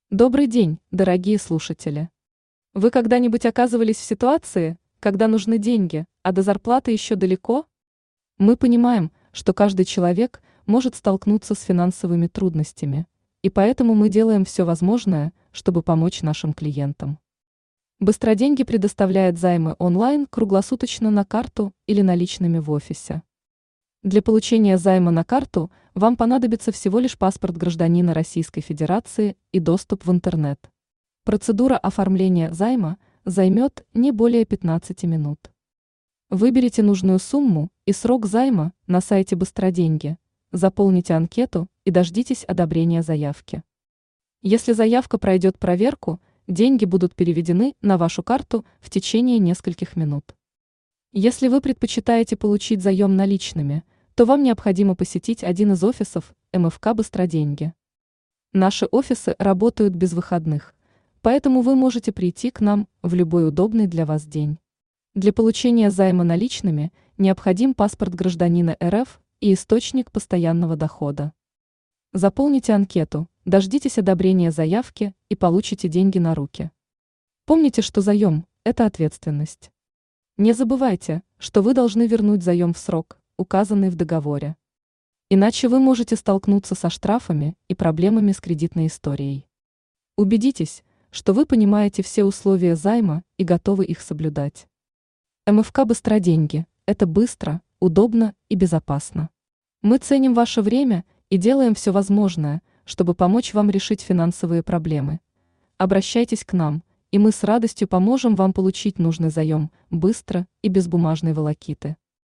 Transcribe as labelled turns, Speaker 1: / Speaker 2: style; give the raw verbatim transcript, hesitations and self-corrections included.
Speaker 1: Добрый день, дорогие слушатели. Вы когда-нибудь оказывались в ситуации, когда нужны деньги, а до зарплаты еще далеко? Мы понимаем, что каждый человек может столкнуться с финансовыми трудностями, и поэтому мы делаем все возможное, чтобы помочь нашим клиентам. Быстроденьги предоставляет займы онлайн круглосуточно на карту или наличными в офисе. Для получения займа на карту вам понадобится всего лишь паспорт гражданина Российской Федерации и доступ в интернет. Процедура оформления займа займет не более пятнадцати минут. Выберите нужную сумму и срок займа на сайте Быстроденьги, заполните анкету и дождитесь одобрения заявки. Если заявка пройдет проверку, деньги будут переведены на вашу карту в течение нескольких минут. Если вы предпочитаете получить заем наличными, то вам необходимо посетить один из офисов эм эф ка «Быстроденьги». Наши офисы работают без выходных, поэтому вы можете прийти к нам в любой удобный для вас день. Для получения займа наличными необходим паспорт гражданина эр эф и источник постоянного дохода. Заполните анкету, дождитесь одобрения заявки и получите деньги на руки. Помните, что заем – это ответственность. Не забывайте, что вы должны вернуть заем в срок, указанный в договоре. Иначе вы можете столкнуться со штрафами и проблемами с кредитной историей. Убедитесь, что вы понимаете все условия займа и готовы их соблюдать. эм эф ка «Быстроденьги» – это быстро, удобно и безопасно. Мы ценим ваше время и делаем все возможное, чтобы помочь вам решить финансовые проблемы. Обращайтесь к нам, и мы с радостью поможем вам получить нужный заем быстро и без бумажной волокиты.